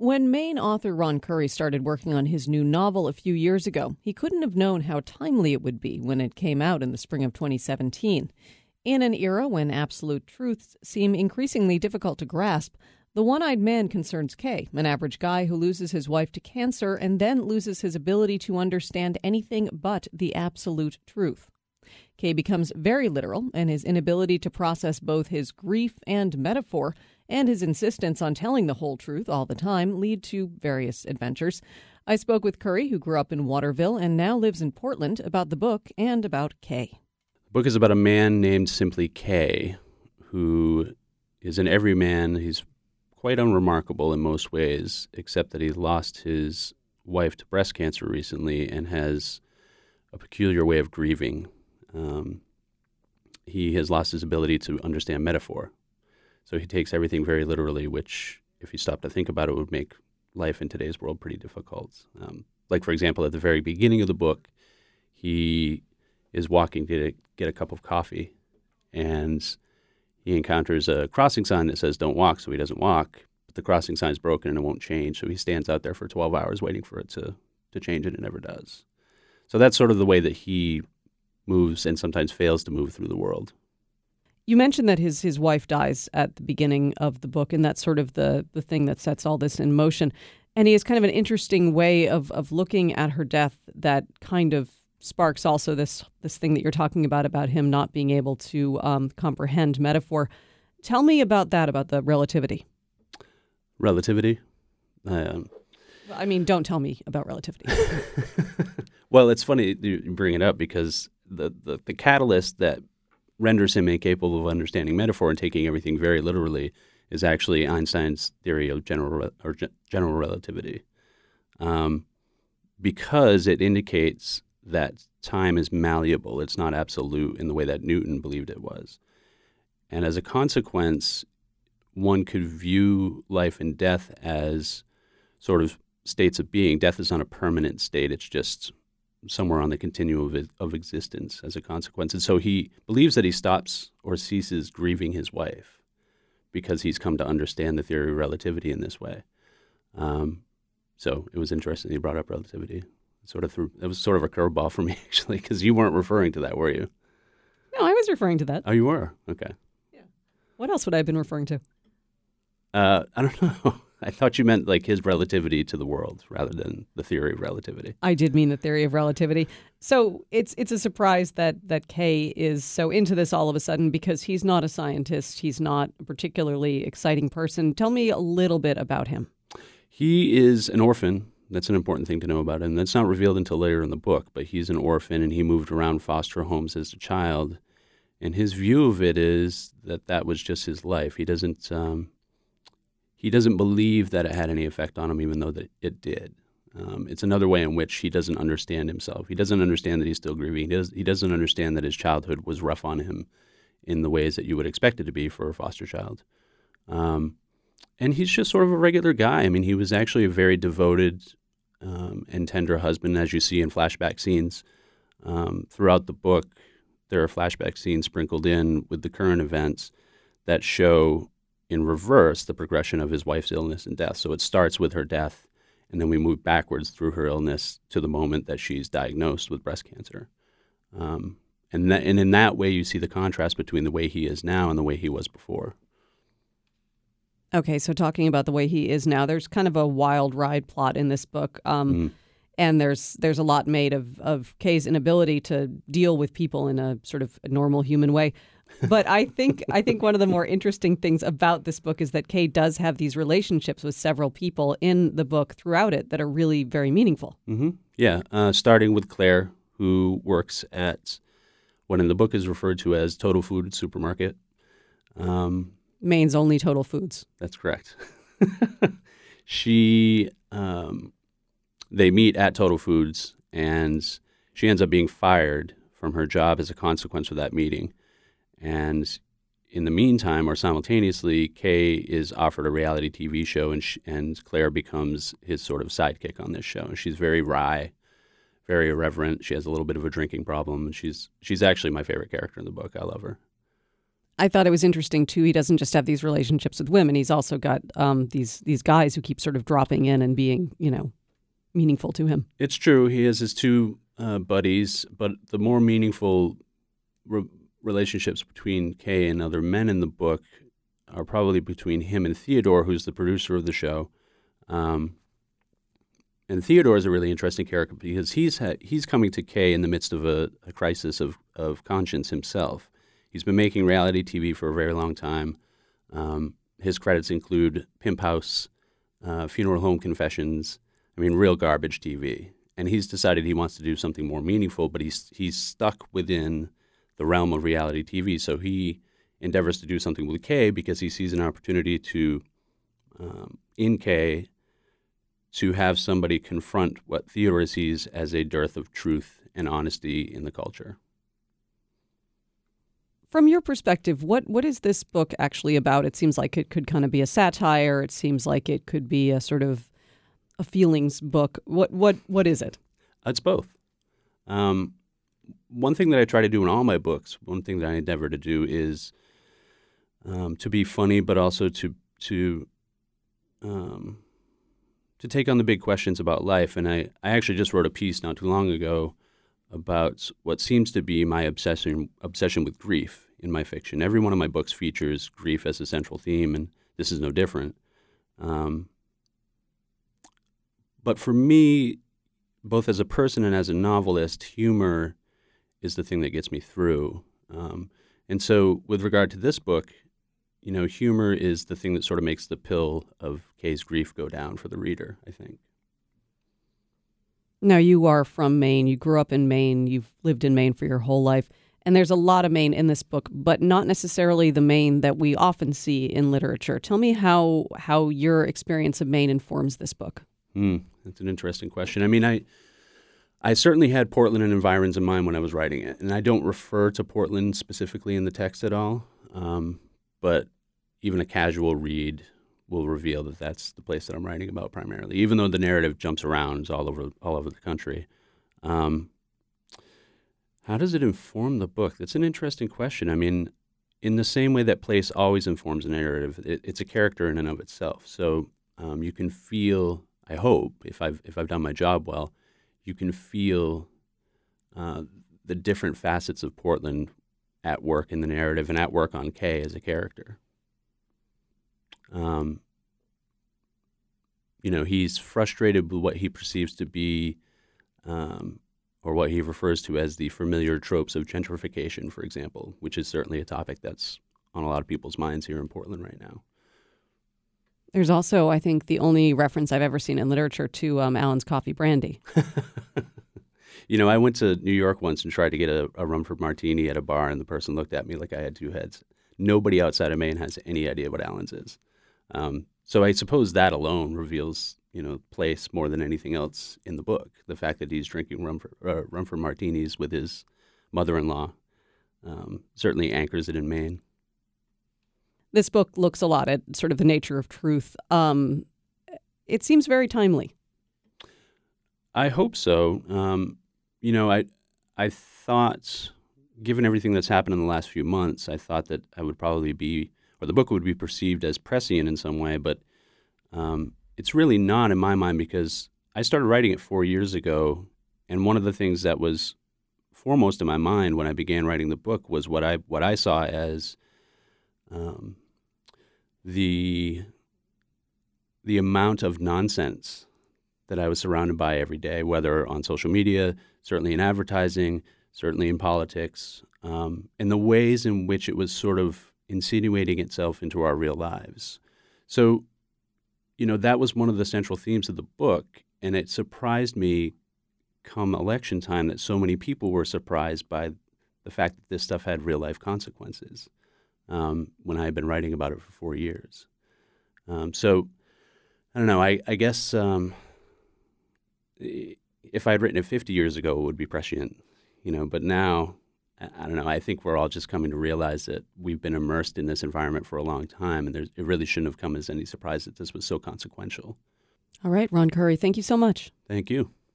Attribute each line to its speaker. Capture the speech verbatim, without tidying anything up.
Speaker 1: When Maine author Ron Curry started working on his new novel a few years ago, he couldn't have known how timely it would be when it came out in the spring of twenty seventeen. In an era when absolute truths seem increasingly difficult to grasp, The One-Eyed Man concerns Kay, an average guy who loses his wife to cancer and then loses his ability to understand anything but the absolute truth. Kay becomes very literal, and his inability to process both his grief and metaphor and his insistence on telling the whole truth all the time lead to various adventures. I spoke with Curry, who grew up in Waterville and now lives in Portland, about the book and about Kay.
Speaker 2: The book is about a man named simply Kay, who is an everyman. He's quite unremarkable in most ways, except that he lost his wife to breast cancer recently and has a peculiar way of grieving. Um, he has lost his ability to understand metaphor. So he takes everything very literally, which, if you stop to think about it, would make life in today's world pretty difficult. Um, like, for example, at the very beginning of the book, he is walking to get a cup of coffee, and he encounters a crossing sign that says don't walk, so he doesn't walk. But the crossing sign is broken and it won't change, so he stands out there for twelve hours waiting for it to, to change, and it never does. So that's sort of the way that he moves and sometimes fails to move through the world.
Speaker 1: You mentioned that his his wife dies at the beginning of the book, and that's sort of the, the thing that sets all this in motion. And he has kind of an interesting way of, of looking at her death that kind of sparks also this this thing that you're talking about, about him not being able to um, comprehend metaphor. Tell me about that, about the relativity.
Speaker 2: Relativity? Um,
Speaker 1: I mean, don't tell me about relativity.
Speaker 2: Well, it's funny you bring it up because the, the, the catalyst that renders him incapable of understanding metaphor and taking everything very literally is actually Einstein's theory of general or general relativity, um, because it indicates that time is malleable. It's not absolute in the way that Newton believed it was. And as a consequence, one could view life and death as sort of states of being. Death is not a permanent state. It's just somewhere on the continuum of, of existence as a consequence. And so he believes that he stops or ceases grieving his wife because he's come to understand the theory of relativity in this way. Um, so it was interesting that he brought up relativity. Sort of threw, it was sort of a curveball for me, actually, because you weren't referring to that, were you?
Speaker 1: No, I was referring to that.
Speaker 2: Oh, you were? Okay.
Speaker 1: Yeah. What else would I have been referring to?
Speaker 2: Uh, I don't know. I thought you meant like his relativity to the world rather than the theory of relativity.
Speaker 1: I did mean the theory of relativity. So it's it's a surprise that that Kay is so into this all of a sudden, because he's not a scientist. He's not a particularly exciting person. Tell me a little bit about him.
Speaker 2: He is an orphan. That's an important thing to know about him. That's not revealed until later in the book, but he's an orphan and he moved around foster homes as a child. And his view of it is that that was just his life. He doesn't um, he doesn't believe that it had any effect on him, even though that it did. Um, it's another way in which he doesn't understand himself. He doesn't understand that he's still grieving. He, does, he doesn't understand that his childhood was rough on him in the ways that you would expect it to be for a foster child. Um, and he's just sort of a regular guy. I mean, he was actually a very devoted Um, and tender husband, as you see in flashback scenes. Um, throughout the book, there are flashback scenes sprinkled in with the current events that show in reverse the progression of his wife's illness and death. So it starts with her death, and then we move backwards through her illness to the moment that she's diagnosed with breast cancer. Um, and, that, and in that way, you see the contrast between the way he is now and the way he was before.
Speaker 1: Okay, so talking about the way he is now, there's kind of a wild ride plot in this book, um, mm. and there's there's a lot made of, of Kay's inability to deal with people in a sort of a normal human way. But I think I think one of the more interesting things about this book is that Kay does have these relationships with several people in the book throughout it that are really very meaningful.
Speaker 2: Mm-hmm. Yeah, uh, starting with Claire, who works at what in the book is referred to as Total Food Supermarket. Um
Speaker 1: Maine's only Total Foods.
Speaker 2: That's correct. she, um, they meet at Total Foods, and she ends up being fired from her job as a consequence of that meeting. And in the meantime, or simultaneously, Kay is offered a reality T V show, and sh- and Claire becomes his sort of sidekick on this show. She's very wry, very irreverent. She has a little bit of a drinking problem, and she's she's actually my favorite character in the book. I love her.
Speaker 1: I thought it was interesting, too. He doesn't just have these relationships with women. He's also got um, these these guys who keep sort of dropping in and being, you know, meaningful to him.
Speaker 2: It's true. He has his two uh, buddies, but the more meaningful re- relationships between Kay and other men in the book are probably between him and Theodore, who's the producer of the show. Um, and Theodore is a really interesting character because he's ha- he's coming to Kay in the midst of a, a crisis of, of conscience himself. He's been making reality T V for a very long time. Um, his credits include Pimp House, uh, Funeral Home Confessions, I mean, real garbage T V. And he's decided he wants to do something more meaningful, but he's he's stuck within the realm of reality T V. So he endeavors to do something with Kay because he sees an opportunity to, um, in Kay, to have somebody confront what Theodore sees as a dearth of truth and honesty in the culture.
Speaker 1: From your perspective, what, what is this book actually about? It seems like it could kind of be a satire. It seems like it could be a sort of a feelings book. What what what is it?
Speaker 2: It's both. Um, one thing that I try to do in all my books, one thing that I endeavor to do is um, to be funny, but also to to um, to take on the big questions about life. And I, I actually just wrote a piece not too long ago about what seems to be my obsession obsession with grief in my fiction. Every one of my books features grief as a central theme, and this is no different. Um, but for me, both as a person and as a novelist, humor is the thing that gets me through. Um, and so with regard to this book, you know, humor is the thing that sort of makes the pill of Kay's grief go down for the reader, I think.
Speaker 1: Now, you are from Maine. You grew up in Maine. You've lived in Maine for your whole life. And there's a lot of Maine in this book, but not necessarily the Maine that we often see in literature. Tell me how how your experience of Maine informs this book.
Speaker 2: Hmm, that's an interesting question. I mean, I I certainly had Portland and environs in mind when I was writing it, and I don't refer to Portland specifically in the text at all, um, but even a casual read will reveal that that's the place that I'm writing about primarily, even though the narrative jumps around all over all over the country. Um, how does it inform the book? That's an interesting question. I mean, in the same way that place always informs a narrative, it, it's a character in and of itself. So um, you can feel, I hope, if I've if I've done my job well, you can feel uh, the different facets of Portland at work in the narrative and at work on Kay as a character. Um, you know, he's frustrated with what he perceives to be, um, or what he refers to as the familiar tropes of gentrification, for example, which is certainly a topic that's on a lot of people's minds here in Portland right now.
Speaker 1: There's also, I think, the only reference I've ever seen in literature to um, Allen's Coffee Brandy.
Speaker 2: You know, I went to New York once and tried to get a, a Rumford Martini at a bar, and the person looked at me like I had two heads. Nobody outside of Maine has any idea what Allen's is. Um, so I suppose that alone reveals, you know, place more than anything else in the book. The fact that he's drinking Rumford, uh, Rumford Martinis with his mother-in-law um, certainly anchors it in Maine.
Speaker 1: This book looks a lot at sort of the nature of truth. Um, it seems very timely.
Speaker 2: I hope so. Um, you know, I I thought, given everything that's happened in the last few months, I thought that I would probably be, or the book would be perceived as prescient in some way, but um, it's really not in my mind because I started writing it four years ago, and one of the things that was foremost in my mind when I began writing the book was what I what I saw as um, the the amount of nonsense that I was surrounded by every day, whether on social media, certainly in advertising, certainly in politics, um, and the ways in which it was sort of insinuating itself into our real lives. So, you know, that was one of the central themes of the book, and it surprised me come election time that so many people were surprised by the fact that this stuff had real-life consequences um, when I had been writing about it for four years. Um, so, I don't know, I, I guess... Um, if I had written it fifty years ago, it would be prescient, you know, but now, I don't know, I think we're all just coming to realize that we've been immersed in this environment for a long time, and there's, it really shouldn't have come as any surprise that this was so consequential.
Speaker 1: All right, Ron Curry, thank you so much.
Speaker 2: Thank you.